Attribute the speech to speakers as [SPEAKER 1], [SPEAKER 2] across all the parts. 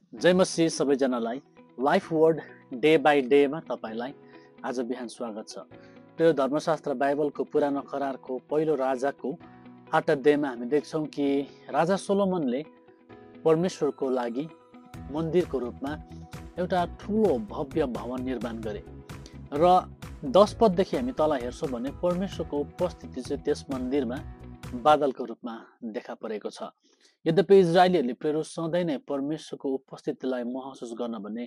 [SPEAKER 1] जय मसीह सबैजनालाई life word day by डेमा तपाईलाई आज बिहान स्वागत छ। त्यो धर्मशास्त्र बाइबलको पुरानो करारको पहिलो राजाको 8 अध्यायमा हामी देख्छौँ कि राजा सोलोमनले परमेश्वरको लागि मन्दिरको रूपमा एउटा ठुलो भव्य भवन निर्माण गरे र 10 पददेखि हामी तल हेर्छौँ भने परमेश्वरको उपस्थिति चाहिँ त्यस मन्दिरमा बादलको रूपमा देखा परेको छ। यद्यपि इजरायलीहरूले प्रेरो सधैँ नै परमेश्वरको उपस्थितिलाई महसुस गर्न भने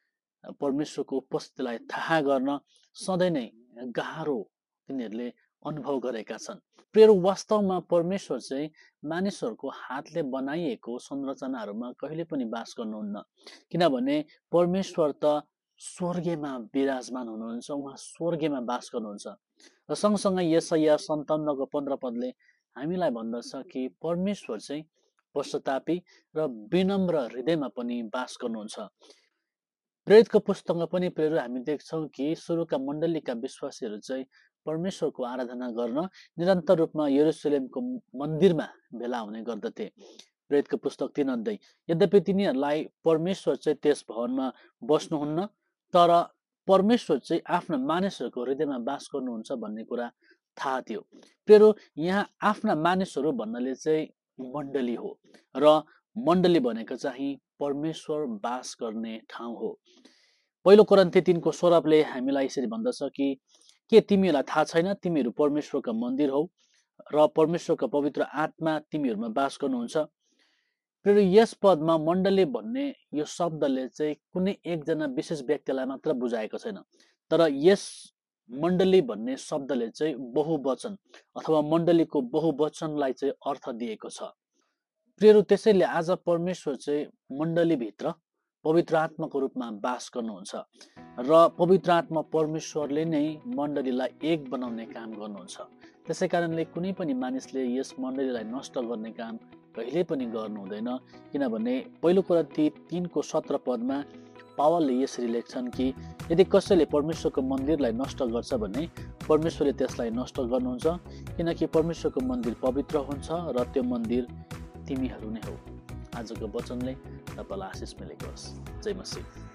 [SPEAKER 1] परमेश्वरको उपस्थितिलाई थाहा गर्न सधैँ नै गाह्रो तिनीहरूले अनुभव गरेका छन्। प्रेरो वास्तवमा परमेश्वर चाहिँ मानिसहरूको हातले बनाइएको संरचनाहरूमा कहिले पनि बास गर्नुहुन्न, किनभने परमेश्वर त स्वर्गीयमा विराजमान हुनुहुन्छ, उहाँ स्वर्गीयमा बास गर्नुहुन्छ। र सँगसँगै यशाया 57 को 15 पदले हामीलाई भन्दछ कि परमेश्वर चाहिँ पश्चातापी र विनम्र हृदयमा पनि बास गर्नुहुन्छ। प्रेरितको पुस्तकमा पनि प्रेरित हामी देख्छौँ कि सुरुका मण्डलीका विश्वासीहरू चाहिँ परमेश्वरको आराधना गर्न निरन्तर रूपमा यरुशलेमको मन्दिरमा भेला हुने गर्दथे। प्रेरितको पुस्तक 3 अध्याय। यद्यपि तिनीहरूलाई परमेश्वर चाहिँ त्यस भवनमा बस्नुहुन्न, तर परमेश्वर चाहिँ आफ्ना मानिसहरूको हृदयमा बास गर्नुहुन्छ भन्ने कुरा थाहा थियो। प्रेरो यहाँ आफ्ना मानिसहरू भन्नाले चाहिँ मण्डली हो र मण्डली भनेको चाहिँ परमेश्वर बास गर्ने ठाउँ हो। पहिलो कोरिन्थी 3 को 16ले हामीलाई यसरी भन्दछ कि के तिमीहरूलाई थाहा छैन, तिमीहरू परमेश्वरका मन्दिर हौ र परमेश्वरका पवित्र आत्मा तिमीहरूमा बास गर्नुहुन्छ। फेरि यस पदमा मण्डली भन्ने यो शब्दले चाहिँ कुनै एकजना विशेष व्यक्तिलाई मात्र बुझाएको छैन, तर यस मण्डली भन्ने शब्दले चाहिँ बहुवचन अथवा मण्डलीको बहुवचनलाई चाहिँ अर्थ दिएको छ। प्रियहरू, त्यसैले आज परमेश्वर चाहिँ मण्डलीभित्र पवित्र आत्माको रूपमा बास गर्नुहुन्छ र पवित्र आत्मा परमेश्वरले नै मण्डलीलाई एक बनाउने काम गर्नुहुन्छ। त्यसै कारणले कुनै पनि मानिसले यस मण्डलीलाई नष्ट गर्ने काम कहिले पनि गर्नु हुँदैन, किनभने पहिलो कोरिन्थी 3 को 17 पदमा पावलले यसरी लेख्छन् कि यदि कसैले परमेश्वरको मन्दिरलाई नष्ट गर्छ भने परमेश्वरले त्यसलाई नष्ट गर्नुहुन्छ, किनकि परमेश्वरको मन्दिर पवित्र हुन्छ र त्यो मन्दिर तिमीहरू नै हो। आजको वचनले तपाईँलाई आशिष मिलेको होस्। जय मसीह।